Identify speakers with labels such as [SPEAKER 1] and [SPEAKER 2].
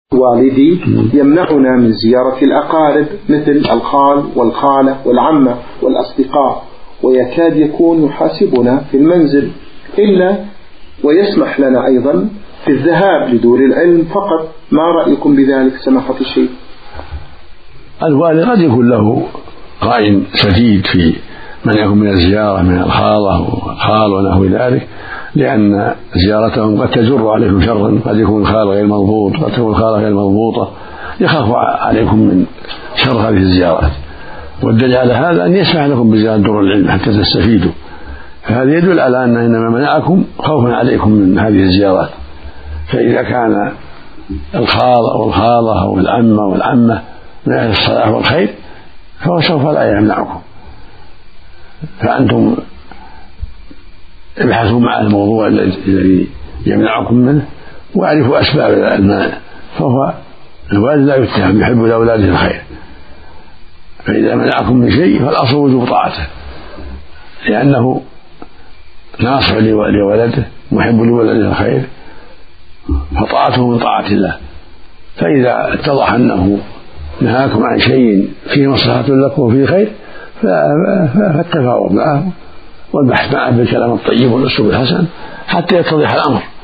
[SPEAKER 1] والدي يمنعنا من زيارة الأقارب مثل الخال والخالة والعمة والأصدقاء، ويكاد يكون يحاسبنا في المنزل إلا ويسمح لنا أيضا في الذهاب لدور العلم فقط. ما رأيكم بذلك سماحة الشيخ؟
[SPEAKER 2] الوالد قد يكون له رأي سديد في منعهم من الزيارة من الخالة والخال ونحو ذلك، لأن زيارتهم قد تجر عليكم شرا، قد يكون الخال غير مضبوط، قد تكون الخالة غير مضبوطة، يخاف عليكم من شر هذه الزيارات. والدليل على هذا أن يسمح لكم بزيارة دور العلم حتى تستفيدوا، فهذا يدل على أن إنما منعكم خوفا عليكم من هذه الزيارات. فإذا كان الخال أو الخالة أو العمة والعمة من أهل الصلاح والخير فهو سوف لا يمنعكم، فأنتم ابحثوا مع الموضوع الذي يمنعكم منه واعرفوا أسباب المنع، فهو الوالد لا يتهم، يحب لأولاده الخير، فإذا منعكم من شيء فالأصل وجوب طاعته، لأنه ناصح لولده محب لولده الخير، فطاعته من طاعة الله. فإذا اتضح أنه نهاكم عن شيء فيه مصلحة لكم وفيه خير فالتفاوض معه والبحث معه بالكلام الطيب والأسلوب الحسن حتى يتضح الأمر.